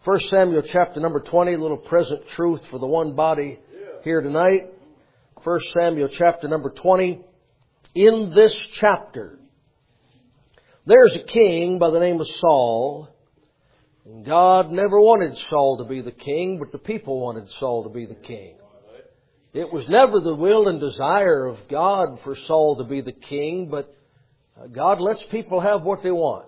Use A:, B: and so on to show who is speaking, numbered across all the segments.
A: 1 Samuel chapter number 20, a little present truth for the one body here tonight. 1 Samuel chapter number 20. In this chapter, there's a king by the name of Saul. And God never wanted Saul to be the king, but the people wanted Saul to be the king. It was never the will and desire of God for Saul to be the king, but God lets people have what they want.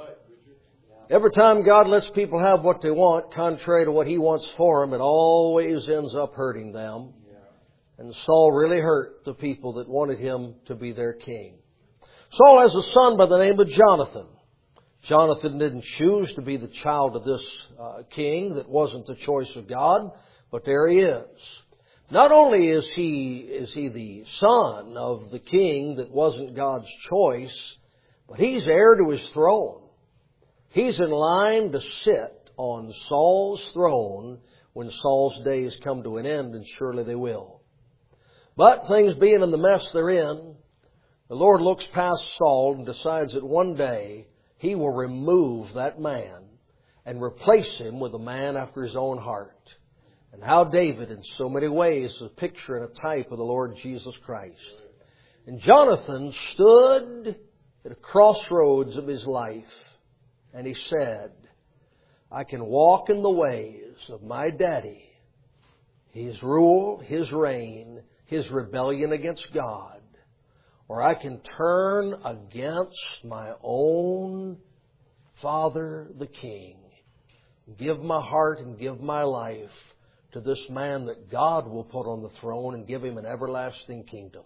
A: Every time God lets people have what they want, contrary to what He wants for them, it always ends up hurting them. And Saul really hurt the people that wanted him to be their king. Saul has a son by the name of Jonathan. Jonathan didn't choose to be the child of this king. That wasn't the choice of God, but there he is. Not only is he the son of the king that wasn't God's choice, but he's heir to his throne. He's in line to sit on Saul's throne when Saul's days come to an end, and surely they will. But things being in the mess they're in, the Lord looks past Saul and decides that one day He will remove that man and replace him with a man after His own heart. And how David, in so many ways, is a picture and a type of the Lord Jesus Christ. And Jonathan stood at a crossroads of his life, and he said, I can walk in the ways of my daddy, his rule, his reign, his rebellion against God, or I can turn against my own father, the king, give my heart and give my life to this man that God will put on the throne and give him an everlasting kingdom.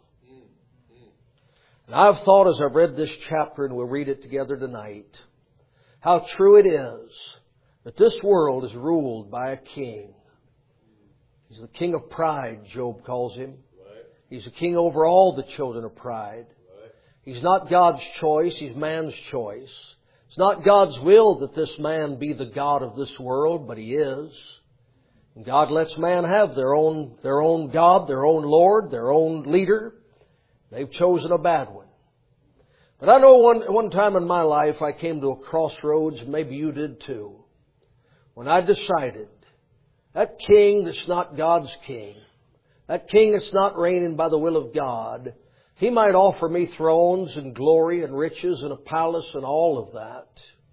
A: And I've thought as I've read this chapter, and we'll read it together tonight, how true it is that this world is ruled by a king. He's the king of pride, Job calls him. He's the king over all the children of pride. He's not God's choice, he's man's choice. It's not God's will that this man be the God of this world, but he is. And God lets man have their own God, their own Lord, their own leader. They've chosen a bad one. But I know one time in my life I came to a crossroads, maybe you did too, when I decided that king that's not God's king, that king that's not reigning by the will of God, he might offer me thrones and glory and riches and a palace and all of that.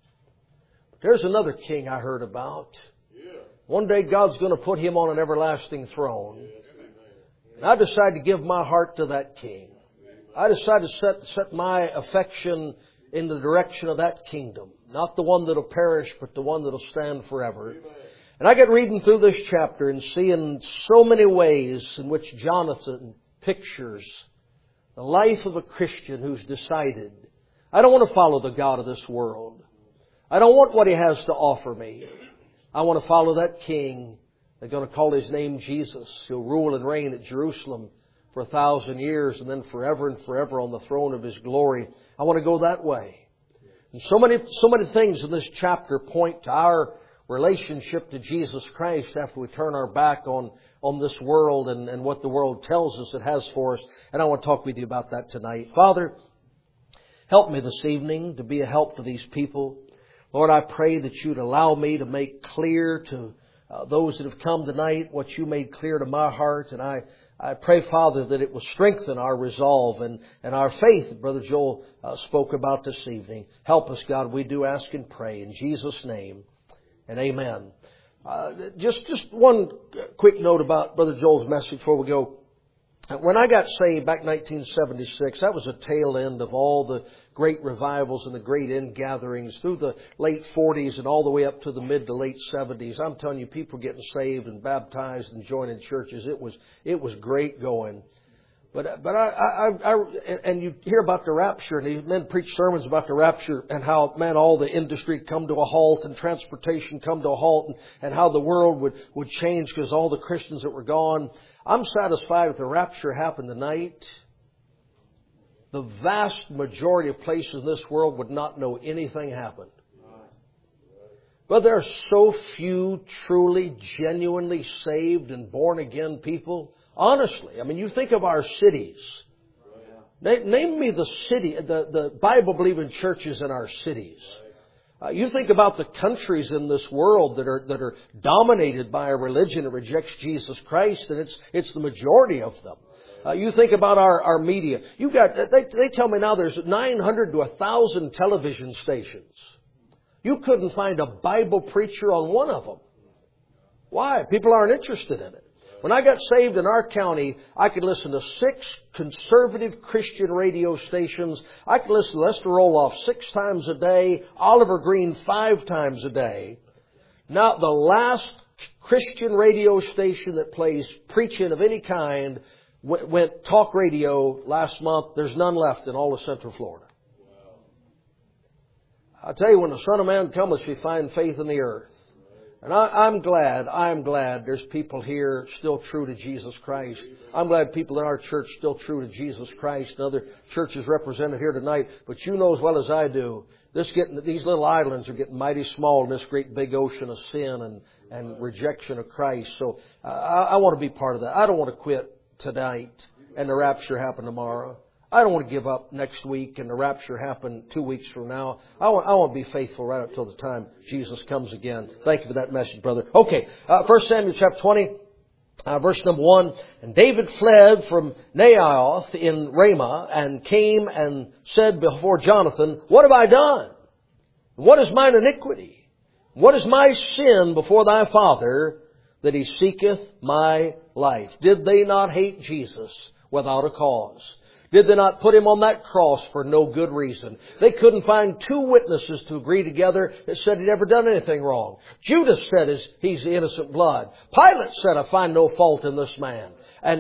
A: But there's another king I heard about. One day God's going to put him on an everlasting throne. And I decided to give my heart to that king. I decided to set my affection in the direction of that kingdom. Not the one that'll perish, but the one that'll stand forever. And I get reading through this chapter and seeing so many ways in which Jonathan pictures the life of a Christian who's decided, I don't want to follow the God of this world. I don't want what he has to offer me. I want to follow that king. They're going to call his name Jesus. He'll rule and reign at Jerusalem for 1,000 years and then forever and forever on the throne of His glory. I want to go that way. And so many things in this chapter point to our relationship to Jesus Christ after we turn our back on this world and what the world tells us it has for us. And I want to talk with you about that tonight. Father, help me this evening to be a help to these people. Lord, I pray that You'd allow me to make clear to those that have come tonight what You made clear to my heart. And I pray, Father, that it will strengthen our resolve and our faith that Brother Joel spoke about this evening. Help us, God, we do ask and pray in Jesus' name, and amen. Just one quick note about Brother Joel's message before we go. When I got saved back in 1976, that was a tail end of all the great revivals and the great ingatherings through the late 40s and all the way up to the mid to late 70s. I'm telling you, people getting saved and baptized and joining churches. It was great going. But and you hear about the rapture, and these men preach sermons about the rapture and how, man, all the industry come to a halt and transportation come to a halt and how the world would change because all the Christians that were gone. I'm satisfied if the rapture happened tonight, the vast majority of places in this world would not know anything happened. But there are so few truly, genuinely saved and born again people. Honestly, I mean, you think of our cities. Name me the city, the Bible-believing churches in our cities. You think about the countries in this world that are dominated by a religion that rejects Jesus Christ, and it's the majority of them. You think about our media. They tell me now there's 900 to 1,000 television stations. You couldn't find a Bible preacher on one of them. Why? People aren't interested in it. When I got saved in our county, I could listen to 6 conservative Christian radio stations. I could listen to Lester Roloff 6 times a day, Oliver Green 5 times a day. Now, the last Christian radio station that plays preaching of any kind went talk radio last month. There's none left in all of Central Florida. I tell you, when the Son of Man cometh, we find faith in the earth. And I'm glad there's people here still true to Jesus Christ. I'm glad people in our church still true to Jesus Christ and other churches represented here tonight. But you know as well as I do, these little islands are getting mighty small in this great big ocean of sin and rejection of Christ. So I want to be part of that. I don't want to quit tonight and the rapture happen tomorrow. I don't want to give up next week and the rapture happen 2 weeks from now. I want to be faithful right up till the time Jesus comes again. Thank you for that message, brother. Okay, 1 Samuel chapter 20, verse number 1. And David fled from Naioth in Ramah and came and said before Jonathan, "What have I done? What is mine iniquity? What is my sin before thy father that he seeketh my life?" Did they not hate Jesus without a cause? Did they not put Him on that cross for no good reason? They couldn't find 2 witnesses to agree together that said He'd ever done anything wrong. Judas said he's the innocent blood. Pilate said, "I find no fault in this man."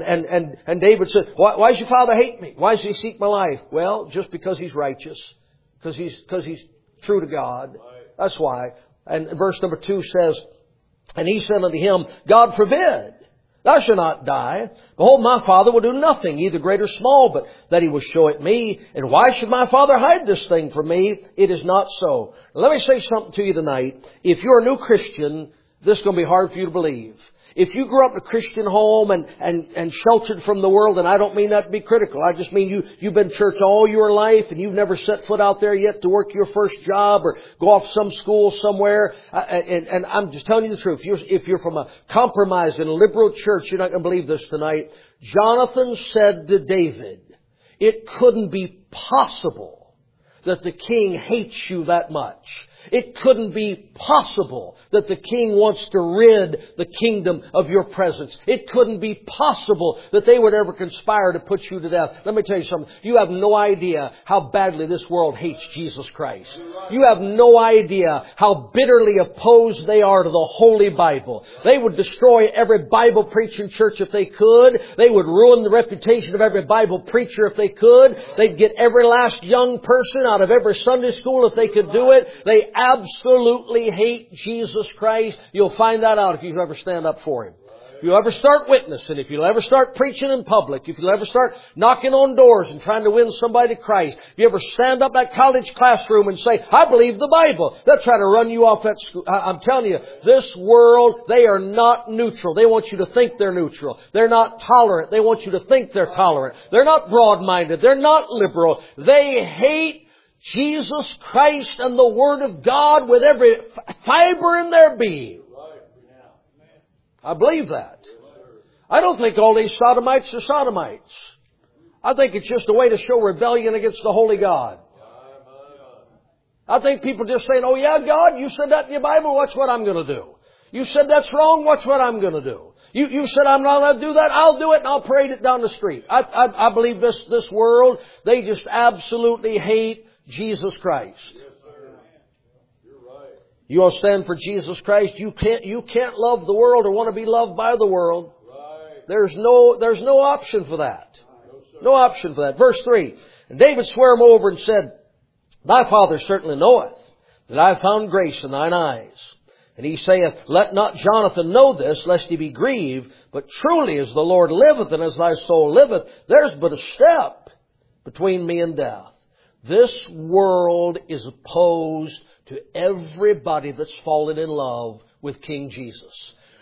A: And David said, why does your father hate me? Why does he seek my life? Well, just because he's righteous. Because he's true to God. That's why. And verse number 2 says, "And he said unto him, God forbid. Thou shalt not die. Behold, my father will do nothing, either great or small, but that he will show it me. And why should my father hide this thing from me? It is not so." Now, let me say something to you tonight. If you're a new Christian, this is going to be hard for you to believe. If you grew up in a Christian home and sheltered from the world, and I don't mean that to be critical. I just mean you've been in church all your life and you've never set foot out there yet to work your first job or go off some school somewhere. And I'm just telling you the truth. If you're from a compromised and liberal church, you're not going to believe this tonight. Jonathan said to David, "It couldn't be possible that the king hates you that much. It couldn't be possible that the king wants to rid the kingdom of your presence. It couldn't be possible that they would ever conspire to put you to death." Let me tell you something. You have no idea how badly this world hates Jesus Christ. You have no idea how bitterly opposed they are to the Holy Bible. They would destroy every Bible preaching church if they could. They would ruin the reputation of every Bible preacher if they could. They'd get every last young person out of every Sunday school if they could do it. They absolutely hate Jesus Christ. You'll find that out if you ever stand up for Him. If you ever start witnessing, if you'll ever start preaching in public, if you'll ever start knocking on doors and trying to win somebody to Christ, if you ever stand up at college classroom and say, "I believe the Bible," they'll try to run you off that school. I'm telling you, this world, they are not neutral. They want you to think they're neutral. They're not tolerant. They want you to think they're tolerant. They're not broad-minded. They're not liberal. They hate Jesus Christ and the Word of God with every fiber in their being. I believe that. I don't think all these sodomites are sodomites. I think it's just a way to show rebellion against the Holy God. I think people just saying, "Oh yeah, God, you said that in your Bible, watch what I'm going to do. You said that's wrong, watch what I'm going to do. You said I'm not allowed to do that, I'll do it and I'll parade it down the street." I believe this world, they just absolutely hate Jesus Christ. Yes, you're right. You want to stand for Jesus Christ? You can't love the world or want to be loved by the world. Right. There's no option for that. No option for that. Verse 3. "And David sware him over and said, Thy father certainly knoweth that I have found grace in thine eyes. And he saith, Let not Jonathan know this, lest he be grieved. But truly as the Lord liveth and as thy soul liveth, there's but a step between me and death." This world is opposed to everybody that's fallen in love with King Jesus.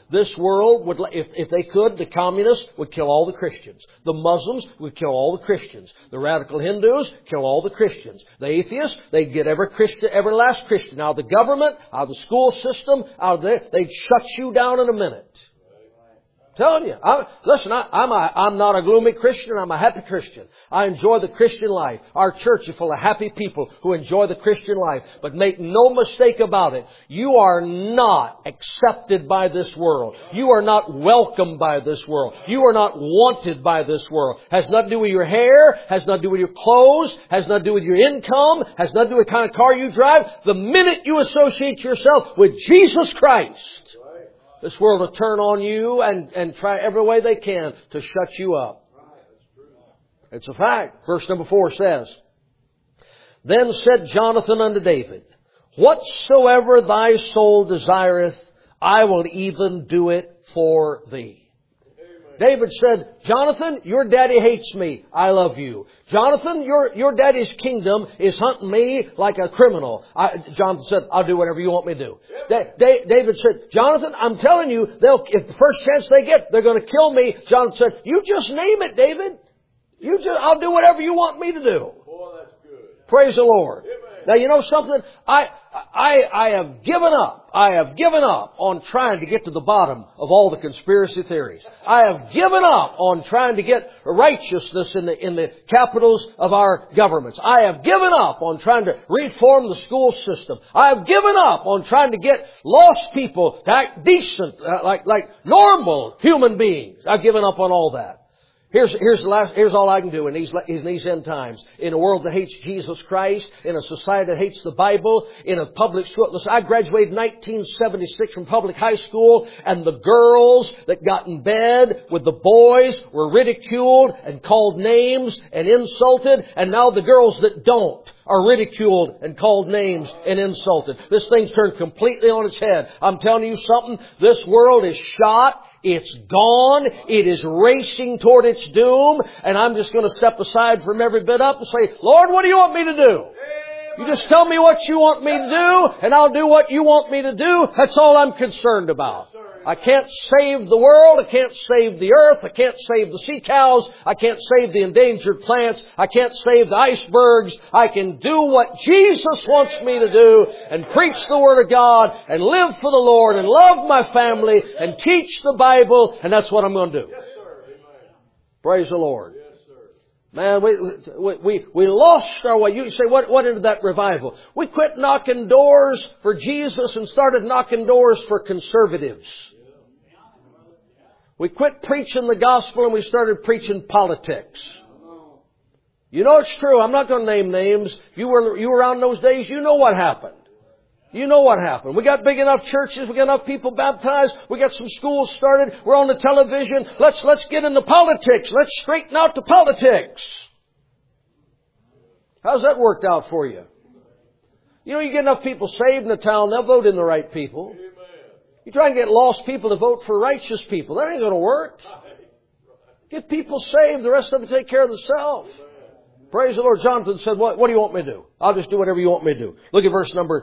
A: This world would, if they could, the communists would kill all the Christians. The Muslims would kill all the Christians. The radical Hindus kill all the Christians. The atheists, they'd get every last Christian out of the government, out of the school system, they'd shut you down in a minute. Telling you. I'm not a gloomy Christian. I'm a happy Christian. I enjoy the Christian life. Our church is full of happy people who enjoy the Christian life. But make no mistake about it. You are not accepted by this world. You are not welcomed by this world. You are not wanted by this world. Has nothing to do with your hair. Has nothing to do with your clothes. Has nothing to do with your income. Has nothing to do with the kind of car you drive. The minute you associate yourself with Jesus Christ, this world will turn on you and try every way they can to shut you up. It's a fact. Verse number 4 says, Then said Jonathan unto David, Whatsoever thy soul desireth, I will even do it for thee. David said, Jonathan, your daddy hates me. I love you. Jonathan, your daddy's kingdom is hunting me like a criminal. Jonathan said, I'll do whatever you want me to do. David said, Jonathan, I'm telling you, if the first chance they get, they're going to kill me. Jonathan said, you just name it, David. I'll do whatever you want me to do.
B: Boy, that's good.
A: Praise the Lord.
B: Amen.
A: Now, you know something? I have given up. I have given up on trying to get to the bottom of all the conspiracy theories. I have given up on trying to get righteousness in the capitals of our governments. I have given up on trying to reform the school system. I have given up on trying to get lost people to act decent, like normal human beings. I've given up on all that. Here's all I can do in these end times. In a world that hates Jesus Christ, in a society that hates the Bible, in a public school. Listen, I graduated in 1976 from public high school, and the girls that got in bed with the boys were ridiculed and called names and insulted, and now the girls that don't are ridiculed and called names and insulted. This thing's turned completely on its head. I'm telling you something, this world is shot. It's gone. It is racing toward its doom. And I'm just going to step aside from every bit up and say, Lord, what do you want me to do? You just tell me what you want me to do, and I'll do what you want me to do. That's all I'm concerned about. I can't save the world. I can't save the earth. I can't save the sea cows. I can't save the endangered plants. I can't save the icebergs. I can do what Jesus wants me to do and preach the Word of God and live for the Lord and love my family and teach the Bible, and that's what I'm going to do.
B: Yes, sir. Amen.
A: Praise the Lord.
B: Yes, sir.
A: Man, we lost our way. You say, what into that revival? We quit knocking doors for Jesus and started knocking doors for conservatives. We quit preaching the gospel and we started preaching politics. You know it's true. I'm not going to name names. You were around those days. You know what happened. You know what happened. We got big enough churches. We got enough people baptized. We got some schools started. We're on the television. Let's get into politics. Let's straighten out the politics. How's that worked out for you? You know, you get enough people saved in the town, they'll vote in the right people. You try and get lost people to vote for righteous people. That ain't going to work. Get people saved. The rest of them take care of themselves. Praise the Lord. Jonathan said, what do you want me to do? I'll just do whatever you want me to do. Look at verse number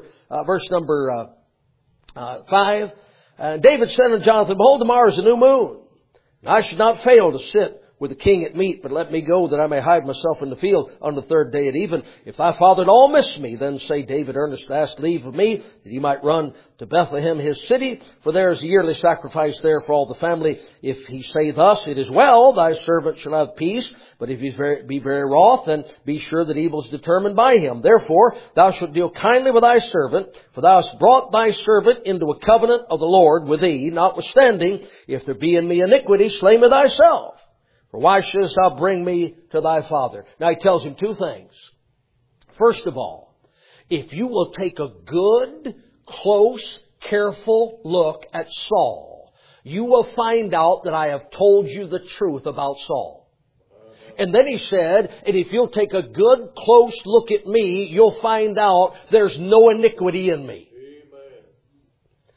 A: 5. David said unto Jonathan, Behold, tomorrow is a new moon. I should not fail to sit with the king at meat, but let me go that I may hide myself in the field on the third day at even. If thy father at all miss me, then say, David earnestly asked leave of me, that he might run to Bethlehem his city, for there is a yearly sacrifice there for all the family. If he say thus, it is well, thy servant shall have peace. But if he be very wroth, then be sure that evil is determined by him. Therefore, thou shalt deal kindly with thy servant, for thou hast brought thy servant into a covenant of the Lord with thee. Notwithstanding, if there be in me iniquity, slay me thyself. For why shouldest thou bring me to thy father? Now he tells him two things. First of all, if you will take a good, close, careful look at Saul, you will find out that I have told you the truth about Saul. And then he said, and if you'll take a good, close look at me, you'll find out there's no iniquity in me.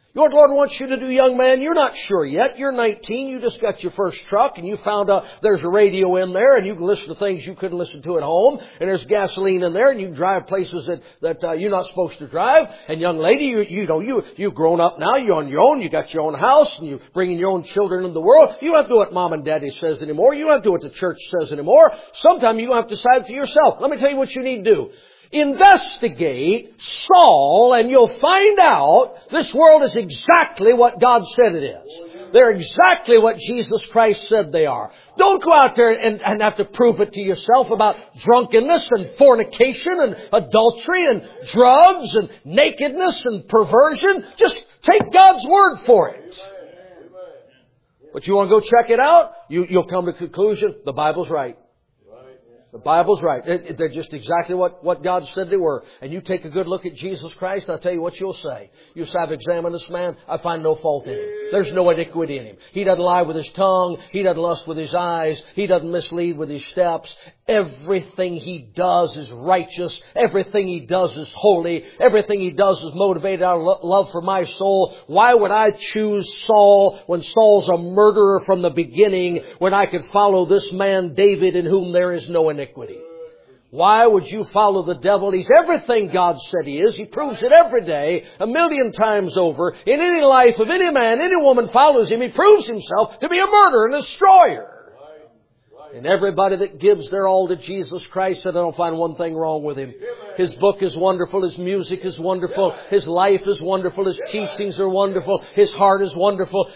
A: You know what the Lord wants you to do, young man? You're not sure yet. You're 19. You just got your first truck and you found out there's a radio in there and you can listen to things you couldn't listen to at home. And there's gasoline in there and you can drive places that you're not supposed to drive. And young lady, you've grown up now. You're on your own. You got your own house and you're bringing your own children into the world. You don't have to do what mom and daddy says anymore. You don't have to do what the church says anymore. Sometimes you have to decide for yourself. Let me tell you what you need to do. Investigate Saul and you'll find out this world is exactly what God said it is. They're exactly what Jesus Christ said they are. Don't go out there and have to prove it to yourself about drunkenness and fornication and adultery and drugs and nakedness and perversion. Just take God's word for it. But you want to go check it out? You'll come to the conclusion, the Bible's right. The Bible's right. They're just exactly what God said they were. And you take a good look at Jesus Christ, and I'll tell you what you'll say. You'll say, I've examined this man. I find no fault in him. There's no iniquity in him. He doesn't lie with his tongue. He doesn't lust with his eyes. He doesn't mislead with his steps. Everything he does is righteous. Everything he does is holy. Everything he does is motivated out of love for my soul. Why would I choose Saul when Saul's a murderer from the beginning when I could follow this man David in whom there is no iniquity? Why would you follow the devil? He's everything God said he is. He proves it every day, 1,000,000 times over. In any life of any man, any woman follows him, he proves himself to be a murderer and a destroyer. And everybody that gives their all to Jesus Christ said, I don't find one thing wrong with him. His book is wonderful. His music is wonderful. His life is wonderful. His teachings are wonderful. His heart is wonderful.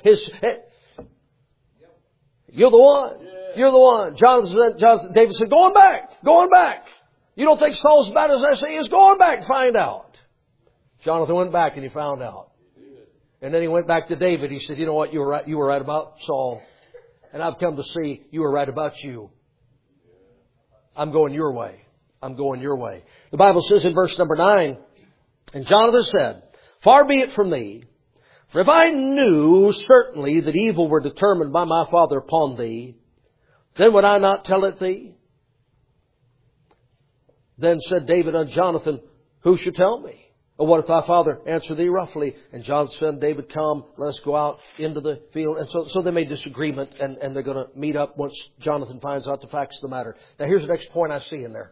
A: You're the one. You're the one. David said, going back. You don't think Saul's as bad as I say he is? Going back, find out. Jonathan went back and he found out. And then he went back to David. He said, you know what? You were right about Saul. And I've come to see you were right about you. I'm going your way. I'm going your way. The Bible says in verse number 9, and Jonathan said, far be it from thee, for if I knew certainly that evil were determined by my father upon thee, then would I not tell it thee? Then said David unto Jonathan, who should tell me? Or what if thy father answer thee roughly? And Jonathan said, David, come, let us go out into the field. And so they made disagreement and they're going to meet up once Jonathan finds out the facts of the matter. Now here's the next point I see in there.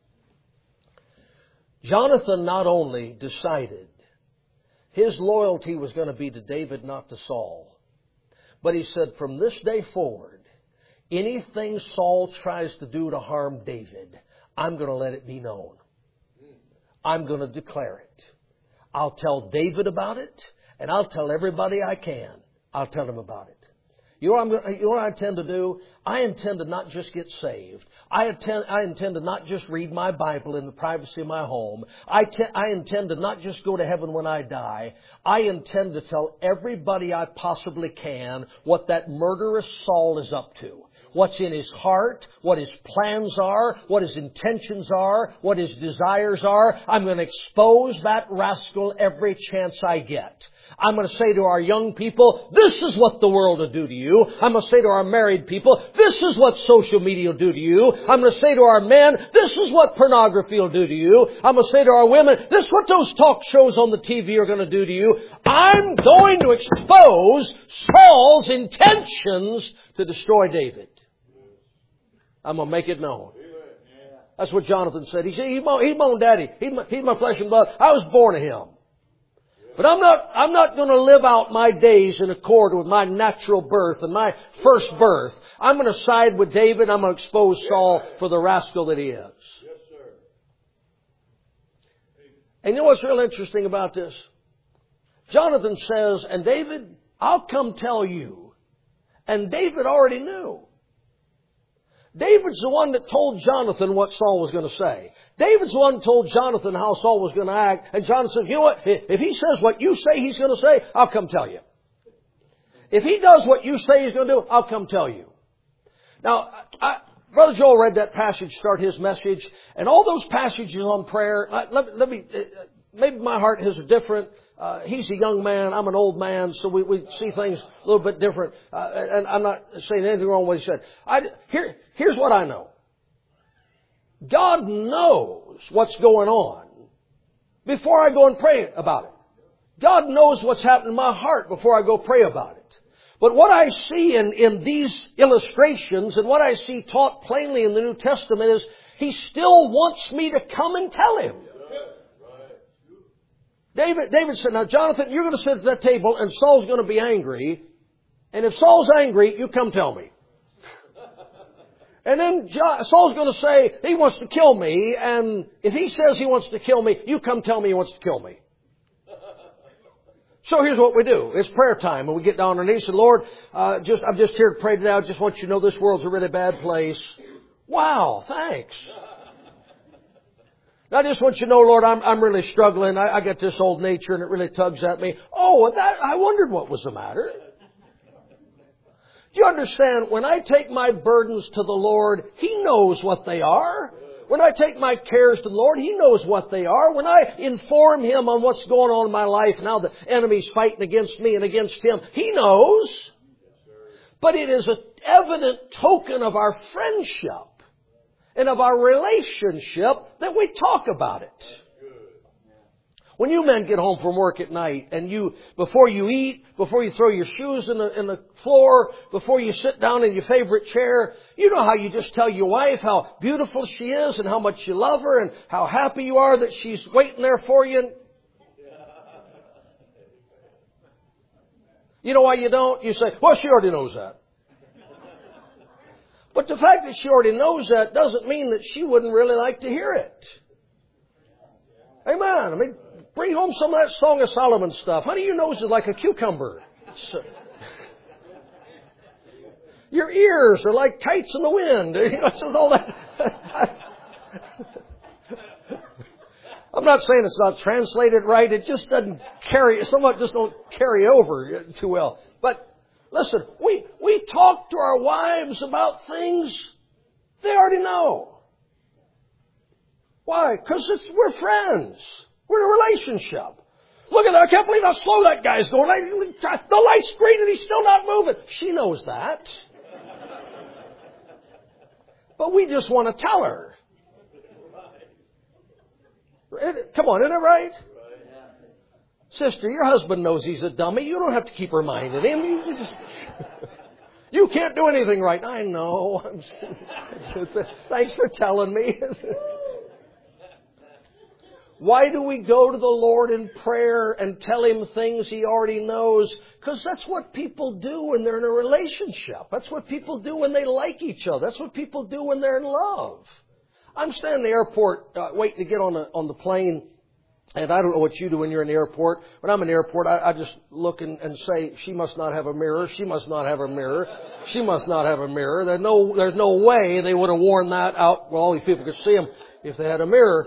A: Jonathan not only decided his loyalty was going to be to David, not to Saul, but he said, from this day forward, anything Saul tries to do to harm David, I'm going to let it be known. I'm going to declare it. I'll tell David about it, and I'll tell everybody I can. I'll tell them about it. You know what I intend to do? I intend to not just get saved. I intend to not just read my Bible in the privacy of my home. I intend to not just go to heaven when I die. I intend to tell everybody I possibly can what that murderous Saul is up to. What's in his heart, what his plans are, what his intentions are, what his desires are. I'm going to expose that rascal every chance I get. I'm going to say to our young people, this is what the world will do to you. I'm going to say to our married people, this is what social media will do to you. I'm going to say to our men, this is what pornography will do to you. I'm going to say to our women, this is what those talk shows on the TV are going to do to you. I'm going to expose Saul's intentions to destroy David. I'm going to make it known. That's what Jonathan said. He said, he's my own daddy. He's my flesh and blood. I was born of him. But I'm not going to live out my days in accord with my natural birth and my first birth. I'm going to side with David. I'm going to expose Saul for the rascal that he is. Yes, sir. And you know what's real interesting about this? Jonathan says, and David, I'll come tell you. And David already knew. David's the one that told Jonathan what Saul was going to say. David's the one that told Jonathan how Saul was going to act. And Jonathan says, you know what? If he says what you say he's going to say, I'll come tell you. If he does what you say he's going to do, I'll come tell you. Now, Brother Joel read that passage, start his message. And all those passages on prayer, let me, maybe my heart and his are different. He's a young man. I'm an old man. So we see things a little bit different. And I'm not saying anything wrong with what he said. Here's what I know. God knows what's going on before I go and pray about it. God knows what's happening in my heart before I go pray about it. But what I see in these illustrations and what I see taught plainly in the New Testament is He still wants me to come and tell Him. David said, now Jonathan, you're going to sit at that table and Saul's going to be angry. And if Saul's angry, you come tell me. And then Saul's going to say, he wants to kill me. And if he says he wants to kill me, you come tell me he wants to kill me. So here's what we do. It's prayer time. And we get down on our knees and Lord, I'm just here to pray today. I just want you to know this world's a really bad place. Wow, thanks. I just want you to know, Lord, I'm really struggling. I got this old nature and it really tugs at me. Oh, I wondered what was the matter. Do you understand? When I take my burdens to the Lord, He knows what they are. When I take my cares to the Lord, He knows what they are. When I inform Him on what's going on in my life, now the enemy's fighting against me and against Him, He knows. But it is an evident token of our friendship and of our relationship that we talk about it. When you men get home from work at night and before you eat, before you throw your shoes in the floor, before you sit down in your favorite chair, you know how you just tell your wife how beautiful she is and how much you love her and how happy you are that she's waiting there for you. You know why you don't? You say, well, she already knows that. But the fact that she already knows that doesn't mean that she wouldn't really like to hear it. Amen. I mean, bring home some of that Song of Solomon stuff. Honey, your nose is like a cucumber. Your ears are like kites in the wind. You know, it's all that. I'm not saying it's not translated right. It just doesn't carry, somewhat just don't carry over too well. But listen, we talk to our wives about things they already know. Why? Because we're friends. We're in a relationship. Look at that. I can't believe how slow that guy's going. The light's green and he's still not moving. She knows that. But we just want to tell her. Come on, isn't it right? Sister, your husband knows he's a dummy. You don't have to keep reminding him. You can't do anything right. I know. Thanks for telling me. Why do we go to the Lord in prayer and tell Him things He already knows? Because that's what people do when they're in a relationship. That's what people do when they like each other. That's what people do when they're in love. I'm standing in the airport waiting to get on the plane. And I don't know what you do when you're in the airport. When I'm in the airport, I just look and say, she must not have a mirror. She must not have a mirror. She must not have a mirror. There's no way they would have worn that out where all these people could see them if they had a mirror.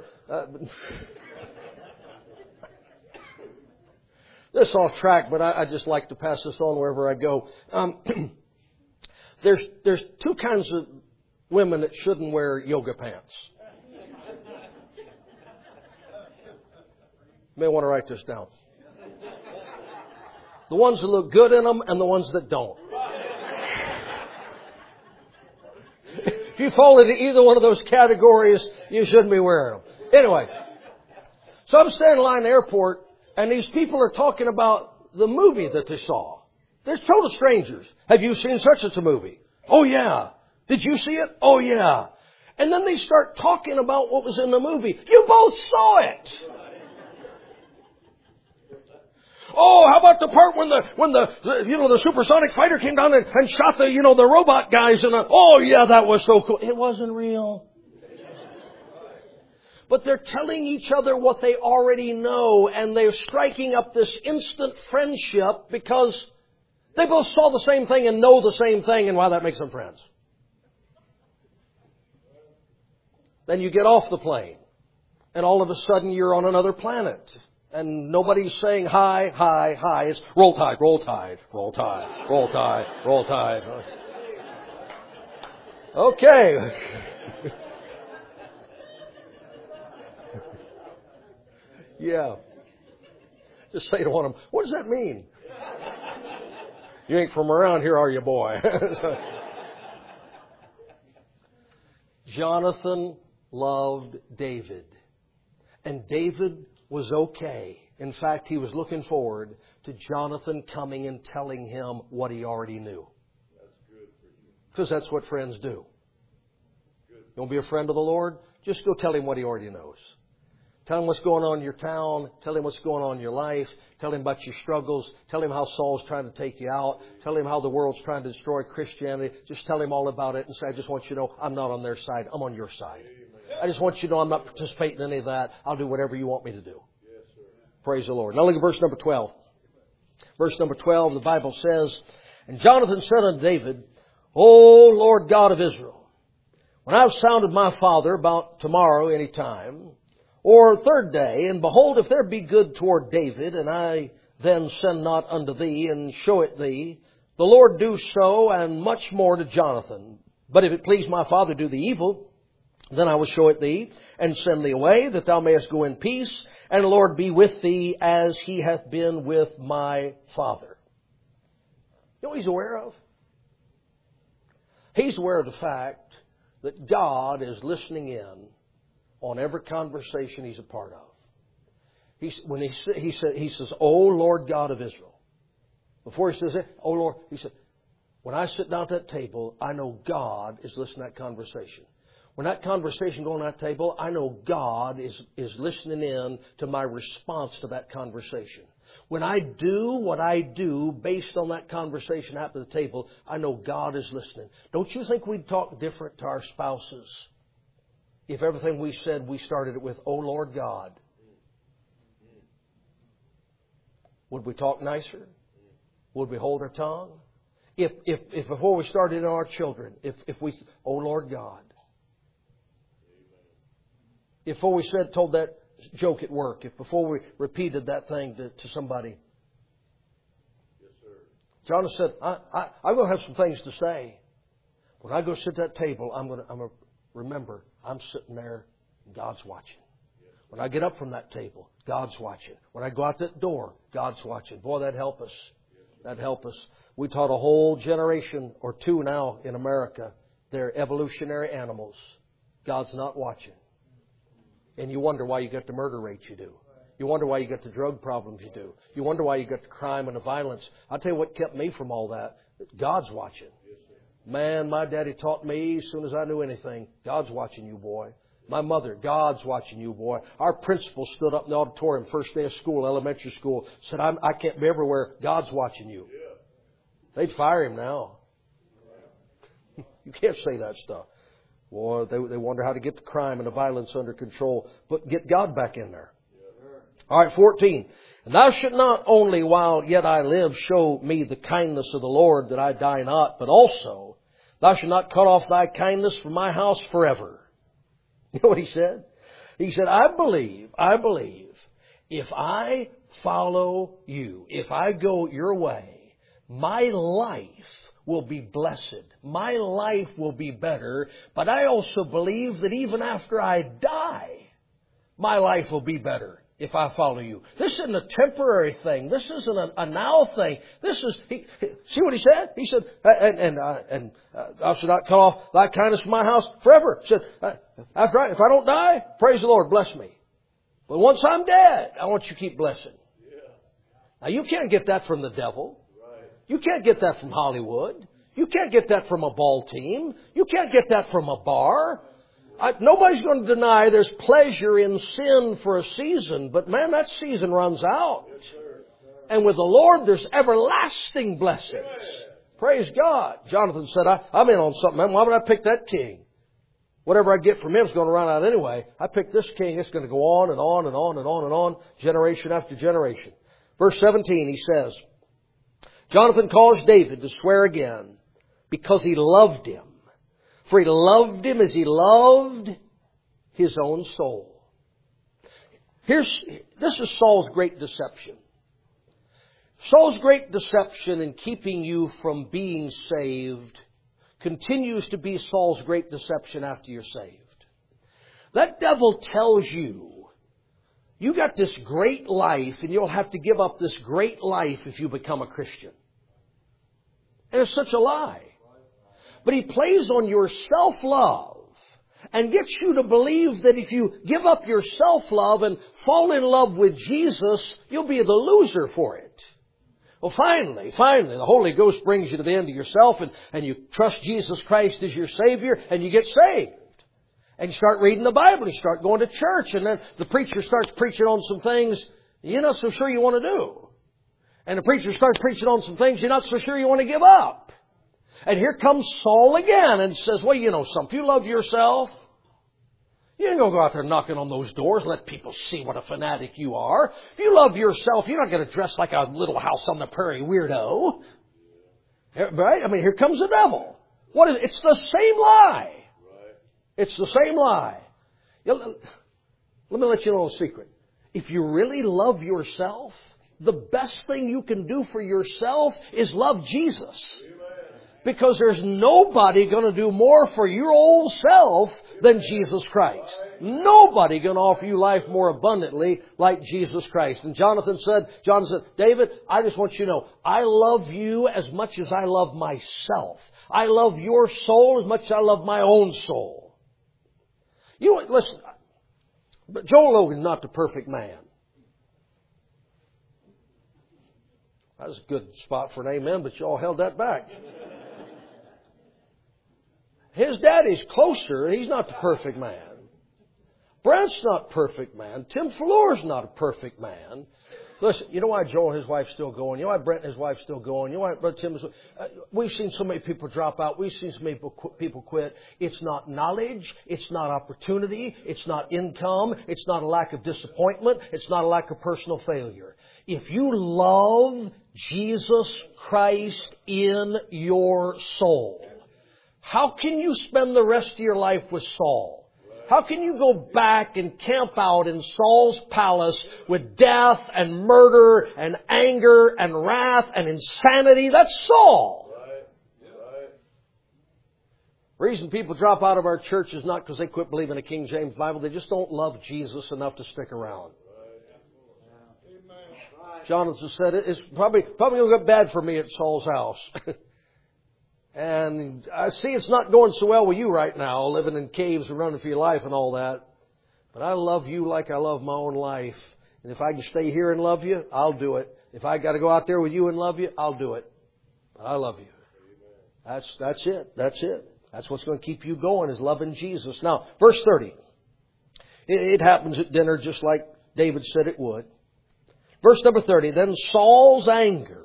A: This is off track, but I just like to pass this on wherever I go. There's two kinds of women that shouldn't wear yoga pants. You may want to write this down. The ones that look good in them and the ones that don't. If you fall into either one of those categories, you shouldn't be wearing them. Anyway, so I'm standing in line in the airport, and these people are talking about the movie that they saw. They're total strangers. Have you seen such a movie? Oh, yeah. Did you see it? Oh, yeah. And then they start talking about what was in the movie. You both saw it. Oh, how about the part when the supersonic fighter came down and shot the robot guys oh yeah, that was so cool. It wasn't real. But they're telling each other what they already know, and they're striking up this instant friendship because they both saw the same thing and know the same thing, and wow, that makes them friends. Then you get off the plane, and all of a sudden you're on another planet. And nobody's saying hi, hi, hi. It's roll tide, roll tide, roll tide, roll tide, roll tide. Okay. Yeah. Just say to one of them, what does that mean? You ain't from around here, are you, boy? Jonathan loved David. And David was okay. In fact, he was looking forward to Jonathan coming and telling him what he already knew. Because that's what friends do. You want to be a friend of the Lord? Just go tell him what he already knows. Tell him what's going on in your town. Tell him what's going on in your life. Tell him about your struggles. Tell him how Saul's trying to take you out. Tell him how the world's trying to destroy Christianity. Just tell him all about it and say, I just want you to know I'm not on their side. I'm on your side. I just want you to know I'm not participating in any of that. I'll do whatever you want me to do. Praise the Lord. Now look at verse number 12. Verse number 12, the Bible says, And Jonathan said unto David, O Lord God of Israel, when I have sounded my father about tomorrow any time, or third day, and behold, if there be good toward David, and I then send not unto thee, and show it thee, the Lord do so, and much more to Jonathan. But if it please my father do thee evil, then I will show it thee, and send thee away, that thou mayest go in peace, and the Lord be with thee, as he hath been with my father. You know what he's aware of? He's aware of the fact that God is listening in on every conversation he's a part of. He says, O Lord God of Israel. Before he says that, O Lord, he said, when I sit down at that table, I know God is listening to that conversation. When that conversation goes on that table, I know God is listening in to my response to that conversation. When I do what I do based on that conversation happening at the table, I know God is listening. Don't you think we'd talk different to our spouses if everything we said, we started it with, O Lord God? Would we talk nicer? Would we hold our tongue? If before we started in our children, if we, O Lord God. If before we told that joke at work, if before we repeated that thing to somebody. Yes, sir. John said, I'm going to have some things to say. When I go sit at that table, I'm going to remember I'm sitting there and God's watching. When I get up from that table, God's watching. When I go out that door, God's watching. Boy, that'd help us. That'd help us. We taught a whole generation or two now in America. They're evolutionary animals. God's not watching. And you wonder why you get the murder rates you do. You wonder why you get the drug problems you do. You wonder why you get the crime and the violence. I'll tell you what kept me from all that. God's watching. Man, my daddy taught me as soon as I knew anything, God's watching you, boy. My mother, God's watching you, boy. Our principal stood up in the auditorium first day of school, elementary school, said, I can't be everywhere. God's watching you. They'd fire him now. You can't say that stuff. Boy, they wonder how to get the crime and the violence under control, but get God back in there. All right, 14. And thou shalt not only while yet I live show me the kindness of the Lord that I die not, but also thou shalt not cut off thy kindness from my house forever. You know what he said? He said, I believe, if I follow you, if I go your way, my life will be blessed. My life will be better. But I also believe that even after I die, my life will be better if I follow you. This isn't a temporary thing. This isn't a now thing. This is, see what he said? He said, thou shalt not cut off thy kindness from my house forever. He said, if I don't die, praise the Lord, bless me. But once I'm dead, I want you to keep blessing. Now you can't get that from the devil. You can't get that from Hollywood. You can't get that from a ball team. You can't get that from a bar. Nobody's going to deny there's pleasure in sin for a season, but man, that season runs out. And with the Lord, there's everlasting blessings. Praise God. Jonathan said, I'm in on something. Why would I pick that king? Whatever I get from him is going to run out anyway. I picked this king. It's going to go on and on and on and on and on, generation after generation. Verse 17, he says, Jonathan caused David to swear again because he loved him. For he loved him as he loved his own soul. This is Saul's great deception. Saul's great deception in keeping you from being saved continues to be Saul's great deception after you're saved. That devil tells you, you got this great life and you'll have to give up this great life if you become a Christian. And it's such a lie. But he plays on your self-love and gets you to believe that if you give up your self-love and fall in love with Jesus, you'll be the loser for it. Well, finally, the Holy Ghost brings you to the end of yourself and you trust Jesus Christ as your Savior and you get saved. And you start reading the Bible, you start going to church, and then the preacher starts preaching on some things you're not so sure you want to do. And the preacher starts preaching on some things you're not so sure you want to give up. And here comes Saul again and says, well, you know something, if you love yourself, you ain't going to go out there knocking on those doors, let people see what a fanatic you are. If you love yourself, you're not going to dress like a Little House on the Prairie weirdo. Right? I mean, here comes the devil. What is it? It's the same lie. It's the same lie. Let me let you know a secret. If you really love yourself, the best thing you can do for yourself is love Jesus. Because there's nobody going to do more for your old self than Jesus Christ. Nobody going to offer you life more abundantly like Jesus Christ. And Jonathan said, David, I just want you to know, I love you as much as I love myself. I love your soul as much as I love my own soul. You know, listen, but Joel Logan's not the perfect man. That was a good spot for an amen, but you all held that back. His daddy's closer, and he's not the perfect man. Brent's not a perfect man. Tim Fleur's not a perfect man. Listen, you know why Joel and his wife's still going? You know why Brent and his wife's still going? You know why Brother Tim is... we've seen so many people drop out. We've seen so many people quit. It's not knowledge. It's not opportunity. It's not income. It's not a lack of disappointment. It's not a lack of personal failure. If you love Jesus Christ in your soul, how can you spend the rest of your life with Saul? How can you go back and camp out in Saul's palace with death and murder and anger and wrath and insanity? That's Saul. Right. Reason people drop out of our church is not because they quit believing the King James Bible. They just don't love Jesus enough to stick around. Jonathan said it's probably going to get bad for me at Saul's house. And I see it's not going so well with you right now, living in caves and running for your life and all that. But I love you like I love my own life. And if I can stay here and love you, I'll do it. If I got to go out there with you and love you, I'll do it. But I love you. That's it. That's it. That's what's going to keep you going, is loving Jesus. Now, verse 30. It happens at dinner just like David said it would. Verse number 30. Then Saul's anger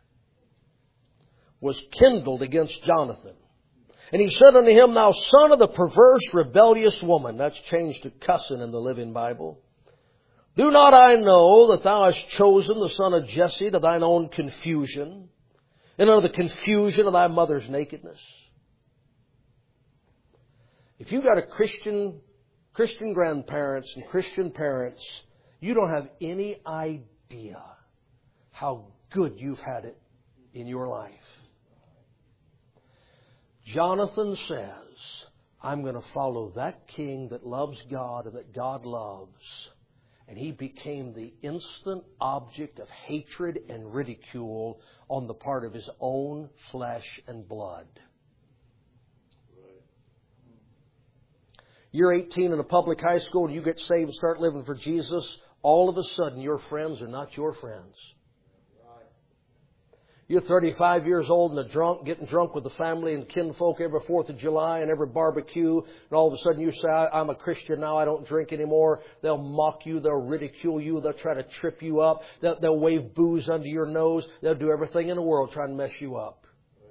A: was kindled against Jonathan. And he said unto him, Thou son of the perverse, rebellious woman. That's changed to cussing in the Living Bible. Do not I know that thou hast chosen the son of Jesse to thine own confusion, and unto the confusion of thy mother's nakedness? If you've got a Christian grandparents and Christian parents, you don't have any idea how good you've had it in your life. Jonathan says, I'm going to follow that king that loves God and that God loves. And he became the instant object of hatred and ridicule on the part of his own flesh and blood. You're 18 in a public high school and you get saved and start living for Jesus. All of a sudden your friends are not your friends. You're 35 years old and a drunk, getting drunk with the family and kinfolk every 4th of July and every barbecue. And all of a sudden you say, I'm a Christian now, I don't drink anymore. They'll mock you, they'll ridicule you, they'll try to trip you up. They'll wave booze under your nose. They'll do everything in the world trying to mess you up.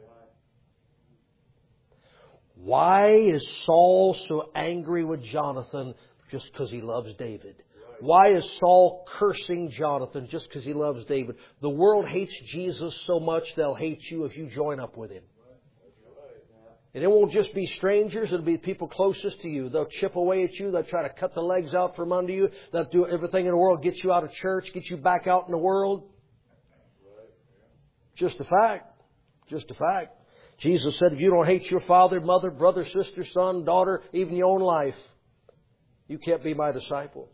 A: Why is Saul so angry with Jonathan? Just because he loves David. Why is Saul cursing Jonathan? Just because he loves David. The world hates Jesus so much they'll hate you if you join up with him. And it won't just be strangers. It'll be people closest to you. They'll chip away at you. They'll try to cut the legs out from under you. They'll do everything in the world, get you out of church, get you back out in the world. Just a fact. Just a fact. Jesus said, if you don't hate your father, mother, brother, sister, son, daughter, even your own life, you can't be my disciple.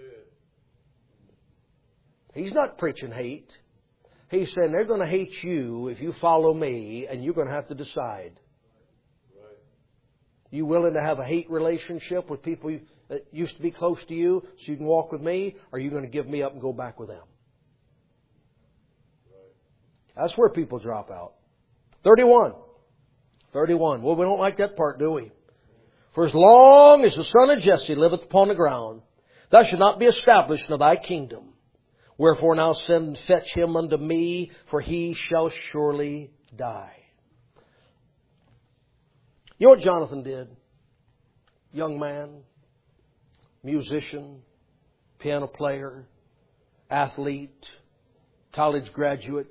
A: He's not preaching hate. He's saying they're going to hate you if you follow me, and you're going to have to decide. You willing to have a hate relationship with people that used to be close to you so you can walk with me? Or are you going to give me up and go back with them? That's where people drop out. 31. Well, we don't like that part, do we? For as long as the son of Jesse liveth upon the ground, thou shalt not be established in thy kingdom. Wherefore now send and fetch him unto me, for he shall surely die. You know what Jonathan did? Young man, musician, piano player, athlete, college graduate.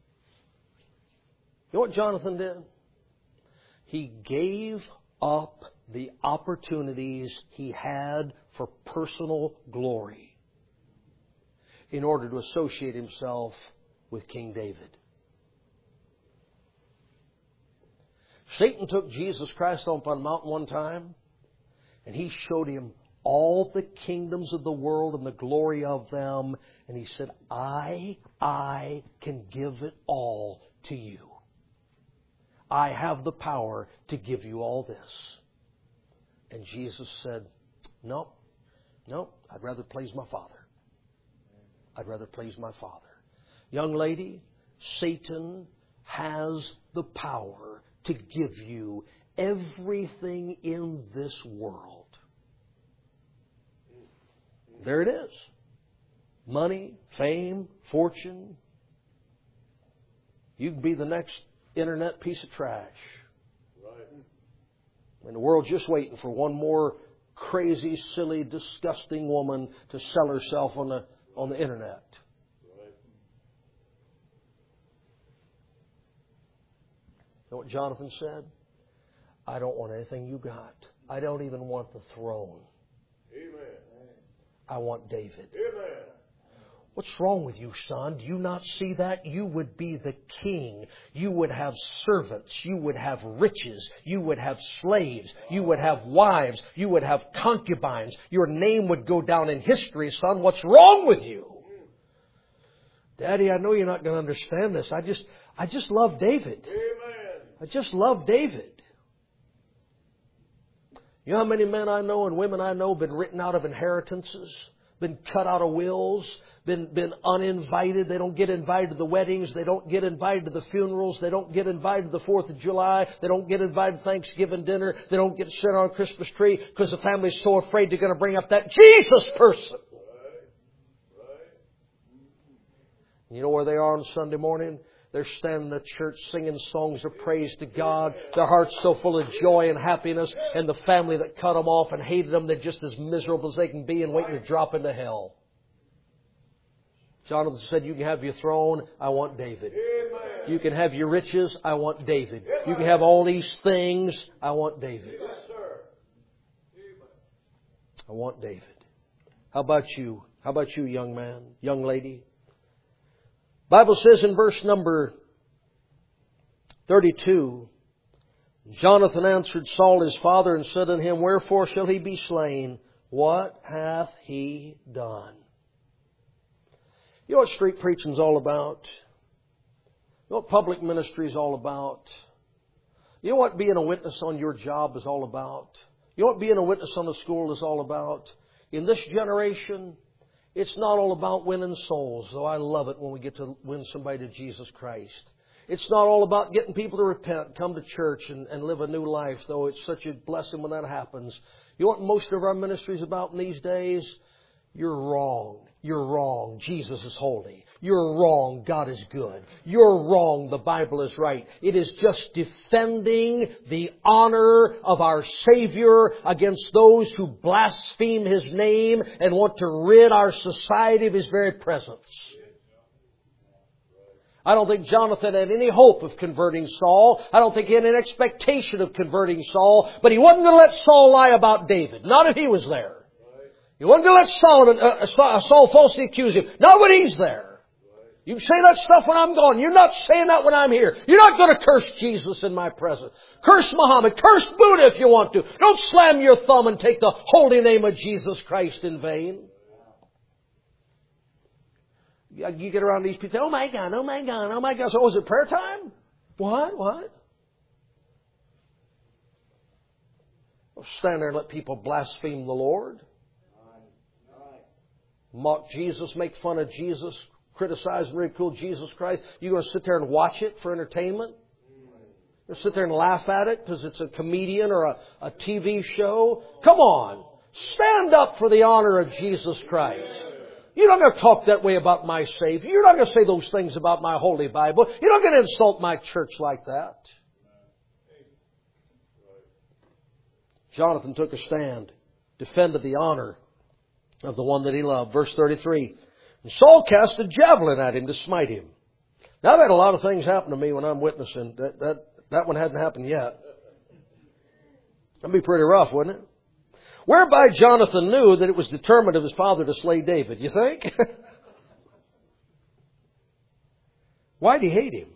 A: You know what Jonathan did? He gave up the opportunities he had for personal glory in order to associate himself with King David. Satan took Jesus Christ up on a mountain one time, and he showed him all the kingdoms of the world and the glory of them, and he said, I can give it all to you. I have the power to give you all this. And Jesus said, no, I'd rather please my Father. I'd rather please my Father. Young lady, Satan has the power to give you everything in this world. There it is. Money, fame, fortune. You can be the next internet piece of trash. Right. And the world's just waiting for one more crazy, silly, disgusting woman to sell herself on the internet. Right. You know what Jonathan said? I don't want anything you got. I don't even want the throne. Amen. I want David. Amen. What's wrong with you, son? Do you not see that? You would be the king. You would have servants. You would have riches. You would have slaves. You would have wives. You would have concubines. Your name would go down in history, son. What's wrong with you? Daddy, I know you're not going to understand this. I just love David. Amen. I just love David. You know how many men I know and women I know have been written out of inheritances? Been cut out of wills, been uninvited. They don't get invited to the weddings. They don't get invited to the funerals. They don't get invited to the 4th of July. They don't get invited to Thanksgiving dinner. They don't get sent on a Christmas tree because the family's so afraid they're going to bring up that Jesus person. Right. You know where they are on Sunday morning? They're standing in the church singing songs of praise to God. Their heart's so full of joy and happiness. And the family that cut them off and hated them, they're just as miserable as they can be and waiting to drop into hell. Jonathan said, you can have your throne. I want David. You can have your riches. I want David. You can have all these things. I want David. I want David. How about you? How about you, young man, young lady? Bible says in verse number 32, Jonathan answered Saul his father and said unto him, wherefore shall he be slain? What hath he done? You know what street preaching is all about? You know what public ministry is all about? You know what being a witness on your job is all about? You know what being a witness on the school is all about? In this generation, it's not all about winning souls, though I love it when we get to win somebody to Jesus Christ. It's not all about getting people to repent, come to church, and live a new life, though it's such a blessing when that happens. You know what most of our ministry is about in these days? You're wrong. You're wrong. Jesus is holy. You're wrong. God is good. You're wrong. The Bible is right. It is just defending the honor of our Savior against those who blaspheme His name and want to rid our society of His very presence. I don't think Jonathan had any hope of converting Saul. I don't think he had an expectation of converting Saul. But he wasn't going to let Saul lie about David. Not if he was there. He wasn't going to let Saul falsely accuse him. Not when he's there. You can say that stuff when I'm gone. You're not saying that when I'm here. You're not going to curse Jesus in my presence. Curse Muhammad. Curse Buddha if you want to. Don't slam your thumb and take the holy name of Jesus Christ in vain. You get around these people and say, oh my God, oh my God, oh my God. So is it prayer time? What? Stand there and let people blaspheme the Lord. Mock Jesus, make fun of Jesus, criticize and ridicule Jesus Christ. You're going to sit there and watch it for entertainment? You're going to sit there and laugh at it because it's a comedian or a TV show? Come on. Stand up for the honor of Jesus Christ. You're not going to talk that way about my Savior. You're not going to say those things about my Holy Bible. You're not going to insult my church like that. Jonathan took a stand, defended the honor of the one that he loved. Verse 33. And Saul cast a javelin at him to smite him. Now, I've had a lot of things happen to me when I'm witnessing. That one hadn't happened yet. That'd be pretty rough, wouldn't it? Whereby Jonathan knew that it was determined of his father to slay David. You think? Why did he hate him?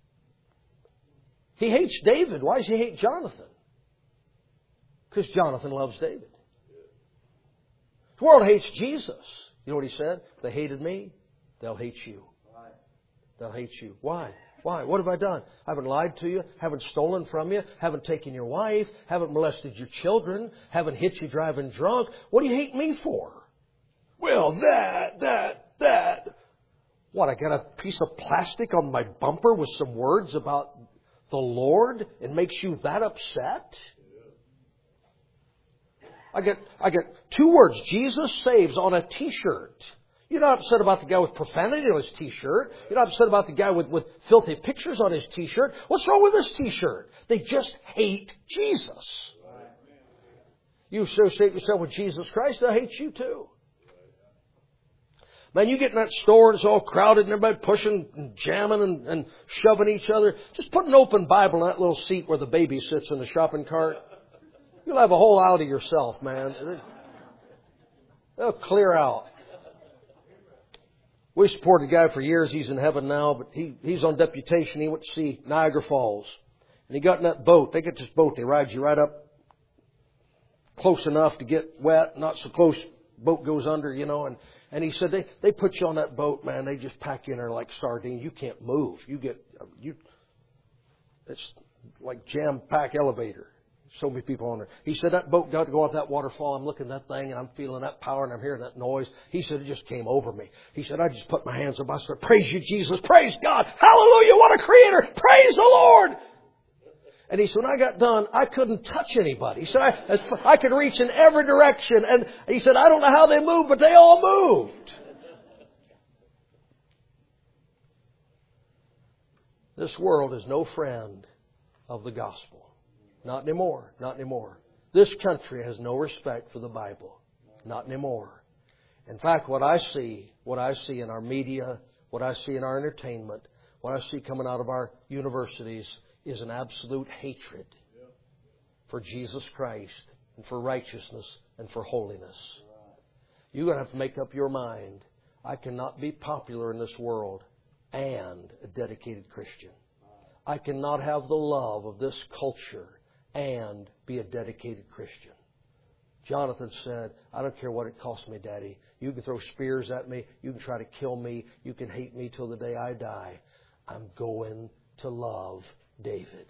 A: He hates David. Why does he hate Jonathan? Because Jonathan loves David. The world hates Jesus. You know what he said? They hated me. They'll hate you. They'll hate you. Why? Why? What have I done? I haven't lied to you. Haven't stolen from you. Haven't taken your wife. Haven't molested your children. Haven't hit you driving drunk. What do you hate me for? Well, that. What, I got a piece of plastic on my bumper with some words about the Lord? It makes you that upset? I get 2 words, Jesus saves, on a T-shirt. You're not upset about the guy with profanity on his T-shirt. You're not upset about the guy with filthy pictures on his T-shirt. What's wrong with this T-shirt? They just hate Jesus. You associate yourself with Jesus Christ, they'll hate you too. Man, you get in that store and it's all crowded and everybody pushing and jamming and shoving each other. Just put an open Bible in that little seat where the baby sits in the shopping cart. You'll have a whole aisle to yourself, man. They'll clear out. We supported a guy for years. He's in heaven now, but he's on deputation. He went to see Niagara Falls. And he got in that boat. They get this boat. They ride you right up close enough to get wet, not so close. Boat goes under, you know. And he said they put you on that boat, man. They just pack you in there like sardines. You can't move. It's like jam-packed elevator. So many people on there. He said that boat got to go up that waterfall. I'm looking at that thing and I'm feeling that power and I'm hearing that noise. He said it just came over me. He said I just put my hands up. I said, praise you, Jesus. Praise God. Hallelujah. What a creator. Praise the Lord. And he said, when I got done, I couldn't touch anybody. He said, I could reach in every direction. And he said, I don't know how they moved, but they all moved. This world is no friend of the gospel. Not anymore. Not anymore. This country has no respect for the Bible. Not anymore. In fact, what I see in our media, what I see in our entertainment, what I see coming out of our universities is an absolute hatred for Jesus Christ and for righteousness and for holiness. You're going to have to make up your mind. I cannot be popular in this world and a dedicated Christian. I cannot have the love of this culture and be a dedicated Christian. Jonathan said, I don't care what it costs me, Daddy. You can throw spears at me. You can try to kill me. You can hate me till the day I die. I'm going to love David.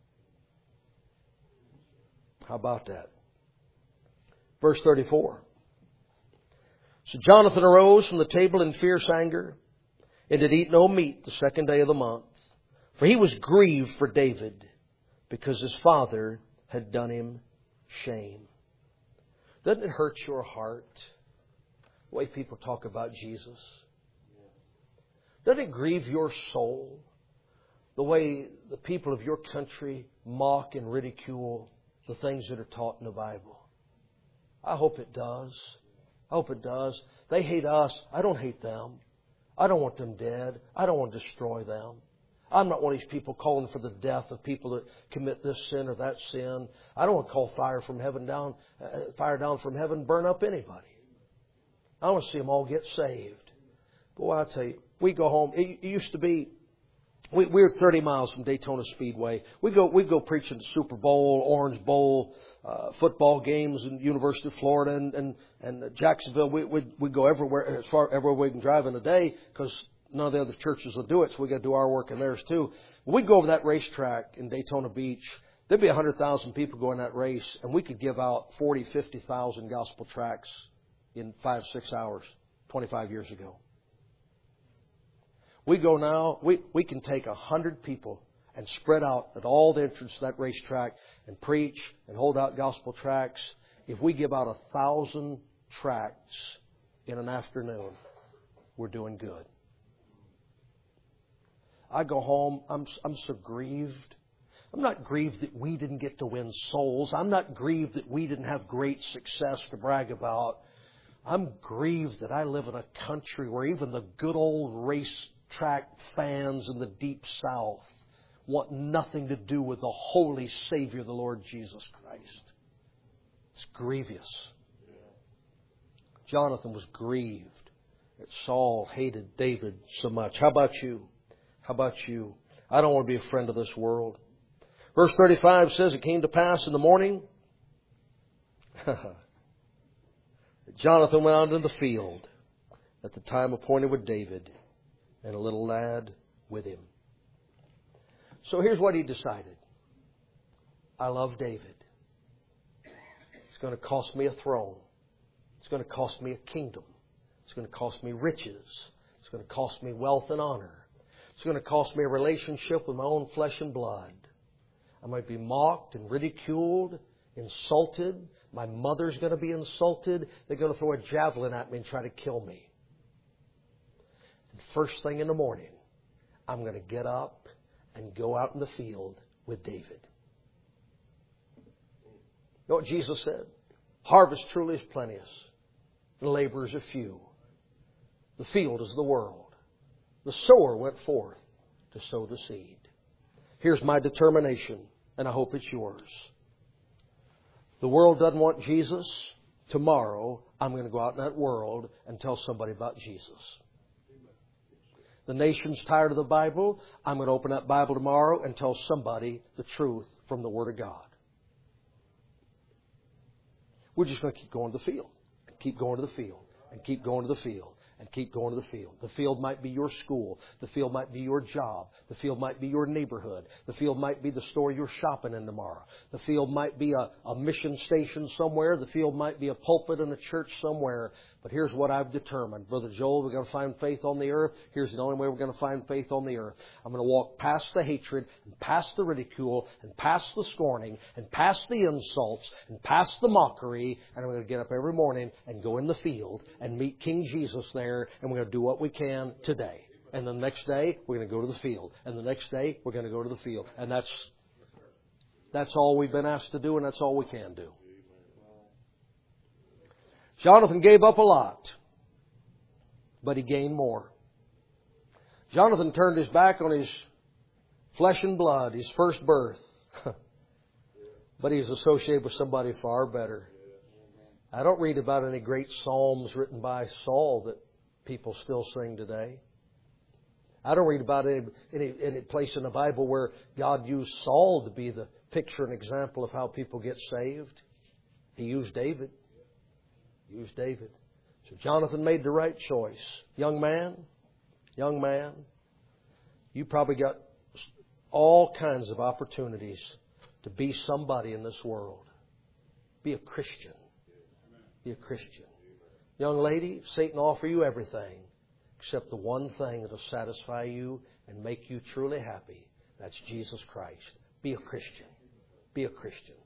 A: How about that? Verse 34. So Jonathan arose from the table in fierce anger and did eat no meat the 2nd day of the month. For he was grieved for David, because his father had done him shame. Doesn't it hurt your heart the way people talk about Jesus? Doesn't it grieve your soul the way the people of your country mock and ridicule the things that are taught in the Bible? I hope it does. I hope it does. They hate us. I don't hate them. I don't want them dead. I don't want to destroy them. I'm not one of these people calling for the death of people that commit this sin or that sin. I don't want to call fire down from heaven, burn up anybody. I want to see them all get saved. Boy, I tell you, we go home. It used to be, we were 30 miles from Daytona Speedway. We go preaching the Super Bowl, Orange Bowl, football games in University of Florida and Jacksonville. We go everywhere, everywhere we can drive in a day, because none of the other churches will do it, so we got to do our work in theirs too. When we go over that racetrack in Daytona Beach, There'd be 100,000 people going that race, and we could give out 40, 50,000 gospel tracts in 5, 6 hours 25 years ago. We go now, we can take 100 people and spread out at all the entrance to that racetrack and preach and hold out gospel tracts. If we give out 1,000 tracts in an afternoon, we're doing good. I go home, I'm so grieved. I'm not grieved that we didn't get to win souls. I'm not grieved that we didn't have great success to brag about. I'm grieved that I live in a country where even the good old racetrack fans in the deep South want nothing to do with the holy Savior, the Lord Jesus Christ. It's grievous. Jonathan was grieved that Saul hated David so much. How about you? How about you? I don't want to be a friend of this world. Verse 35 says, it came to pass in the morning that Jonathan went out into the field at the time appointed with David, and a little lad with him. So here's what he decided. I love David. It's going to cost me a throne. It's going to cost me a kingdom. It's going to cost me riches. It's going to cost me wealth and honor. It's going to cost me a relationship with my own flesh and blood. I might be mocked and ridiculed, insulted. My mother's going to be insulted. They're going to throw a javelin at me and try to kill me. And first thing in the morning, I'm going to get up and go out in the field with David. You know what Jesus said? Harvest truly is plenteous. The laborers are few. The field is the world. The sower went forth to sow the seed. Here's my determination, and I hope it's yours. The world doesn't want Jesus. Tomorrow, I'm going to go out in that world and tell somebody about Jesus. The nation's tired of the Bible. I'm going to open that Bible tomorrow and tell somebody the truth from the Word of God. We're just going to keep going to the field. And keep going to the field. And keep going to the field. And keep going to the field. The field might be your school. The field might be your job. The field might be your neighborhood. The field might be the store you're shopping in tomorrow. The field might be a mission station somewhere. The field might be a pulpit in a church somewhere. But here's what I've determined. Brother Joel, we're going to find faith on the earth. Here's the only way we're going to find faith on the earth. I'm going to walk past the hatred and past the ridicule and past the scorning and past the insults and past the mockery. And I'm going to get up every morning and go in the field and meet King Jesus there. And we're going to do what we can today. And the next day, we're going to go to the field. And the next day, we're going to go to the field. And that's all we've been asked to do, and that's all we can do. Jonathan gave up a lot, but he gained more. Jonathan turned his back on his flesh and blood, his first birth. But he's associated with somebody far better. I don't read about any great psalms written by Saul that people still sing today. I don't read about any place in the Bible where God used Saul to be the picture and example of how people get saved. He used David. So Jonathan made the right choice. Young man, you probably got all kinds of opportunities to be somebody in this world. Be a Christian. Be a Christian. Young lady, Satan will offer you everything except the one thing that will satisfy you and make you truly happy. That's Jesus Christ. Be a Christian. Be a Christian.